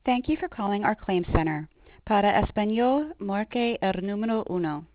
Thank you for calling our claim center. Para español, marque el número uno.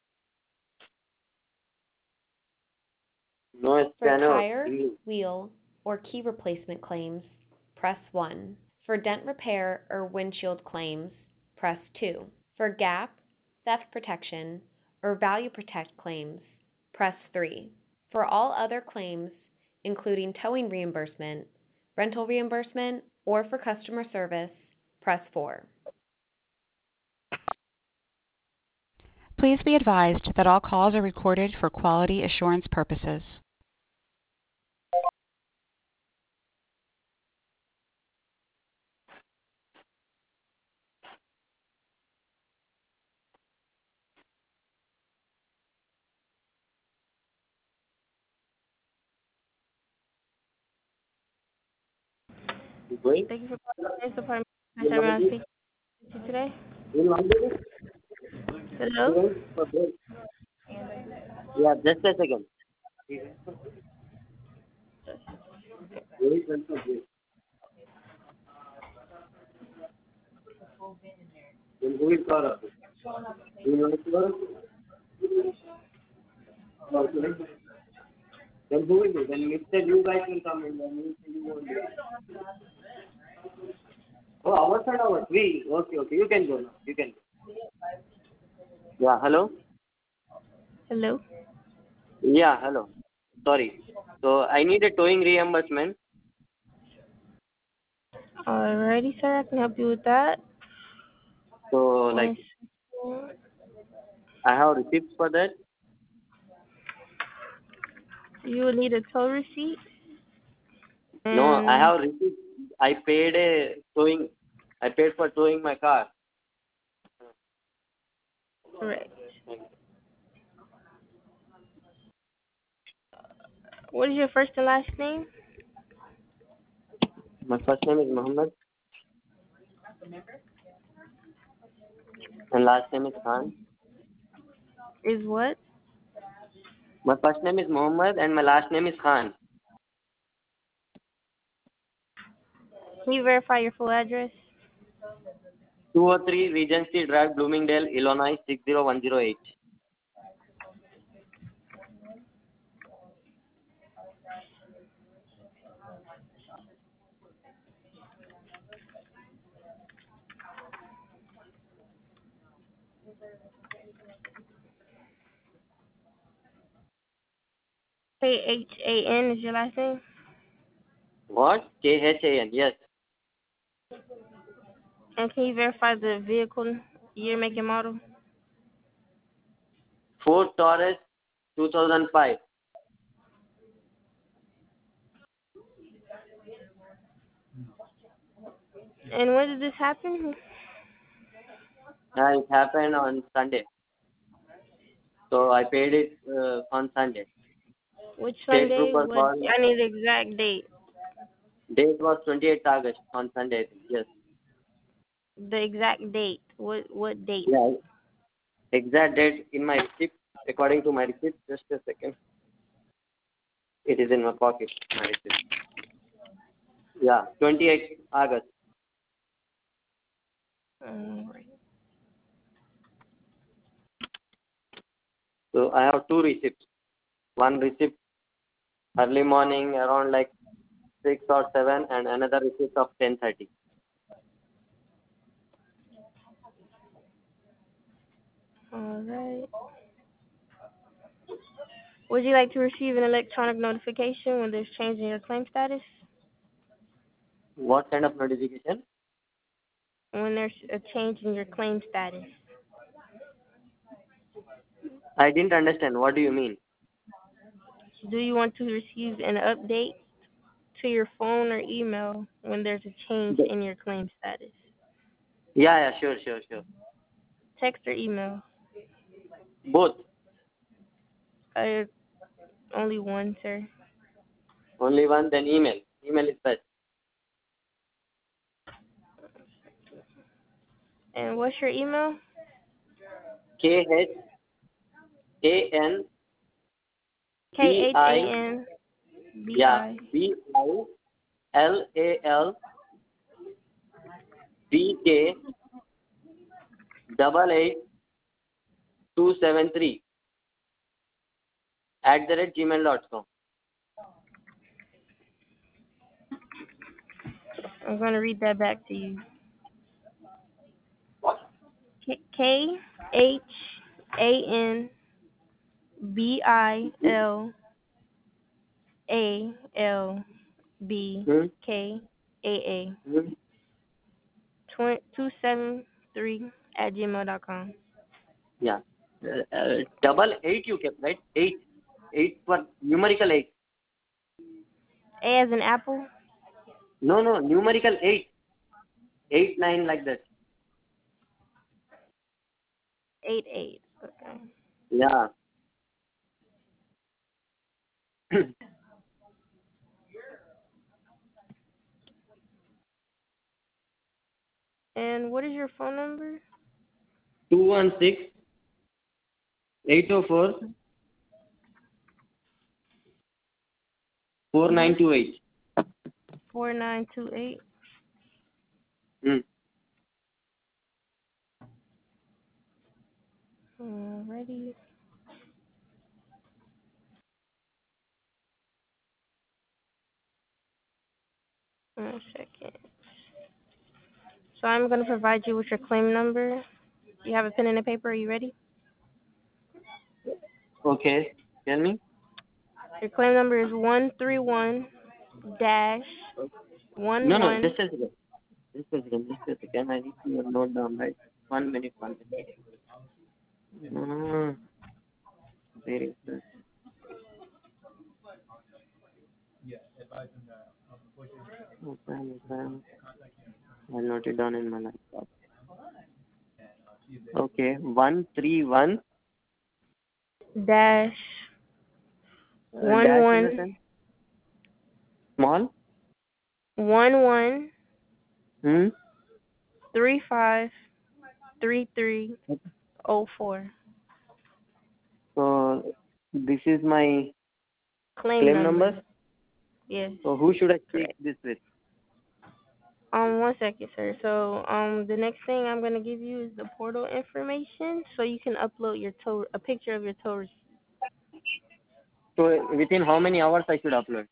No For español. tire, wheel, or key replacement claims, press 1. For dent repair or windshield claims, press 2. For gap, theft protection, or value protect claims, press 3. For all other claims, including towing reimbursement, rental reimbursement, or for customer service, press 4. Please be advised that all calls are recorded for quality assurance purposes. Going? Thank you for calling the department. Can I have speak to you today? Hello? Yeah, just a second. Then who is Gaurav? Do you know Gaurav? Okay. Then who will do? Then Mr. You guys will come in. Then you won't do. Oh, our side, our three. Okay, okay. You can go now. You can go. Yeah, hello? Hello? Yeah, hello. Sorry. So I need a towing reimbursement. Alrighty, sir. I can help you with that. So like I have receipts for that. You will need a tow receipt. No, I And have receipts. I paid a towing. I paid for towing my car. right. What is your first and last name? My first name is Muhammad and last name is Khan. Is what? My first name is Muhammad and my last name is Khan. Can you verify your full address? 203 Regency Drive, Bloomingdale, Illinois 60108. Khan is your last name? What? KHAN. Yes. And can you verify the vehicle year, make, and model? Ford Taurus 2005. And when did this happen? It happened on Sunday. So I paid it on Sunday. Which State Sunday? trooper What? called. I need the exact date. Date was 28th August on Sunday. Yes. The exact date. What date? Yeah. Exact date in my receipt. According to my receipt. Just a second. It is in my pocket. My receipt. Yeah. 28th August. Alright. So I have two receipts. One receipt early morning around like 6 or 7 and another receipt of 10:30. Alright. Would you like to receive an electronic notification when there's change in your claim status? What kind of notification? When there's a change in your claim status. I didn't understand. What do you mean? Do you want to receive an update to your phone or email when there's a change in your claim status? Yeah, sure. Text or email? Both. Only one, sir. Only one, then email. Email is best. And what's your email? KHAN KHAN BILAL DK 88273 @gmail.com. I'm going to read that back to you. KHANBILALBKAA Hmm? 273 @gmail.com. Yeah. Double eight you kept, right? Eight for numerical eight. A as in apple. No, numerical eight. 8 9 like that. 88. Okay. Yeah. And what is your phone number? 216 804 4928. 4928. Hmm. Alrighty. One second. So I'm going to provide you with your claim number. You have a pen and a paper. Are you ready? Okay. Tell me. Your claim number is 131 dash No, 11. just a second. Just a second. I need to note down, right? 1 minute. Ah, very good. Okay. I'll note it down in my laptop. Okay. 131 Dash dash in the 11 sense small. 11 Hmm. 353304. So this is my Claim claim number. number. Yes, So who should I speak correct. this with? 1 second, sir. So the next thing I'm gonna give you is the portal information, so you can upload your a picture of your tow receipt. So within how many hours I should upload?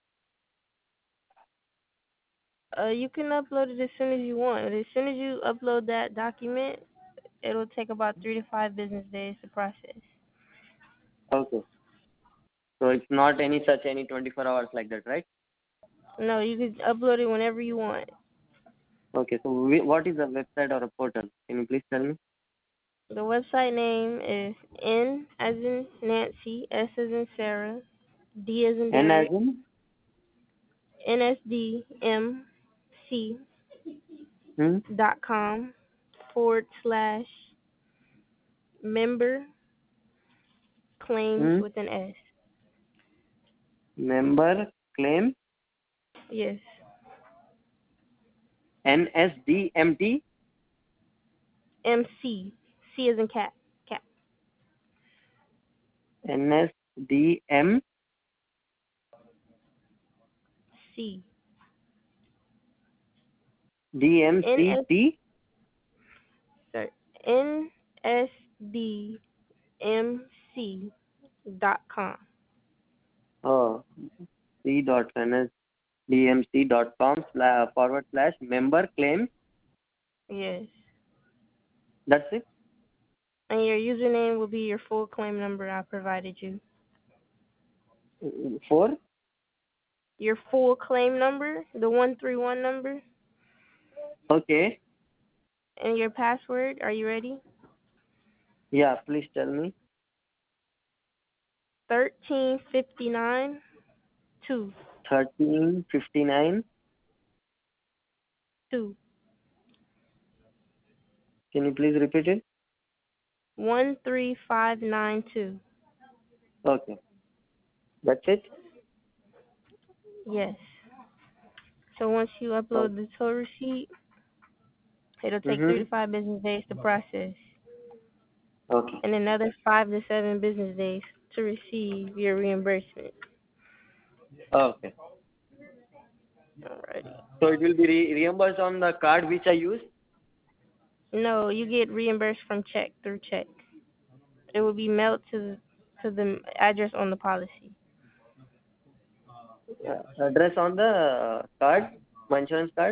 You can upload it as soon as you want. As soon as you upload that document, it'll take about 3 to 5 business days to process. Okay. So it's not any 24 hours like that, right? No, you can upload it whenever you want. Okay. So what is a website or a portal? Can you please tell me? The website name is N as in Nancy, S as in Sarah, D as in N as Derek, in? nsdmc.com/member claims Hmm? with an S. Member claim Yes. NSDMT. MC. C as in cat. Cat. NSDM C. NS. DMCT. Sorry. NSDMC.com. Oh, c.nsdmc.com/member claim. Yes. That's it. And your username will be your full claim number I provided you. 4. Your full claim number, the 131 number, Okay. and your password. Are you ready? Yeah, please tell me. 1359 2 1359. 2 Can you please repeat it? 13592. Okay. That's it. Yes. So once you Oh. upload the tow receipt, it'll take 3 Mm-hmm. to 5 business days to process, Okay. and another 5 to 7 business days to receive your reimbursement. Okay. Alrighty. So it will be reimbursed on the card which I use. No, you get reimbursed from check through check. It will be mailed to the address on the policy. Address on the card, my insurance card.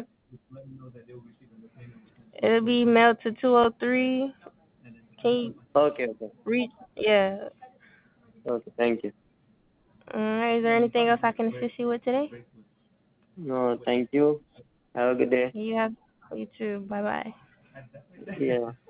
It'll be mailed to 203. Can you Okay, okay, read? Yeah. okay. Thank you. Is there anything else I can assist you with today? No, thank you. Have a good day. You too. Bye bye. Yeah.